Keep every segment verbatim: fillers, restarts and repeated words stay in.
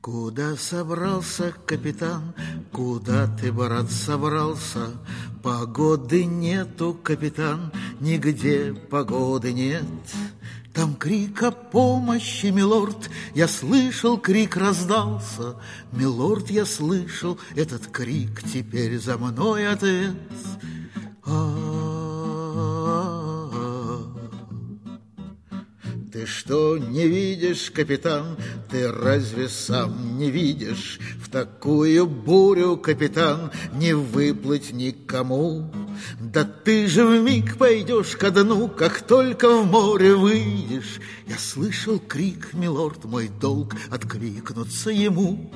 Куда собрался, капитан? Куда ты, брат, собрался? Погоды нету, капитан, нигде погоды нет. Там крик о помощи, милорд, я слышал, крик раздался. Милорд, я слышал этот крик, теперь за мной ответ. Ты что, не видишь, капитан? Ты разве сам не видишь? В такую бурю, капитан, не выплыть никому. Да ты же вмиг пойдешь ко дну, как только в море выйдешь. Я слышал крик, милорд, мой долг откликнуться ему.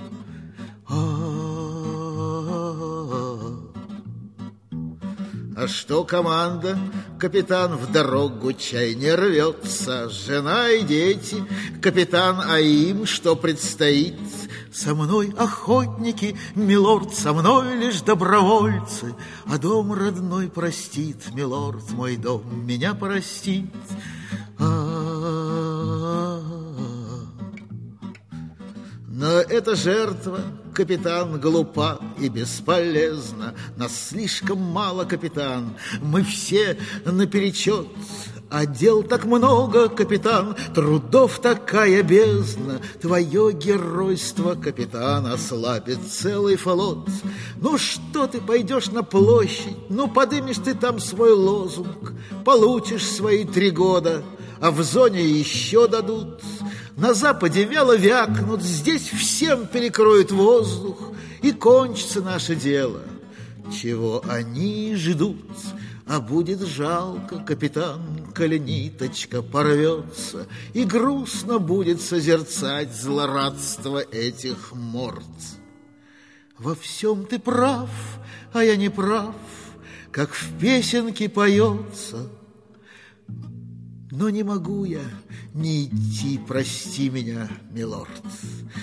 А что команда? Капитан в дорогу чай не рвется. Жена и дети, капитан, а им что предстоит? Со мной охотники, милорд, со мной лишь добровольцы. А дом родной простит, милорд, мой дом меня простит. Но эта жертва, капитан, глупа и бесполезна. Нас слишком мало, капитан, мы все наперечет. А дел так много, капитан, трудов такая бездна. Твое геройство, капитан, ослабит целый флот. Ну что ты пойдешь на площадь, ну подымешь ты там свой лозунг, получишь свои три года, а в зоне еще дадут. На западе вяло вякнут, здесь всем перекроют воздух, и кончится наше дело. Чего они ждут? А будет жалко, капитан, коли ниточка порвется, и грустно будет созерцать злорадство этих морд. Во всем ты прав, а я не прав, как в песенке поется. Но не могу я не идти, прости меня, милорд.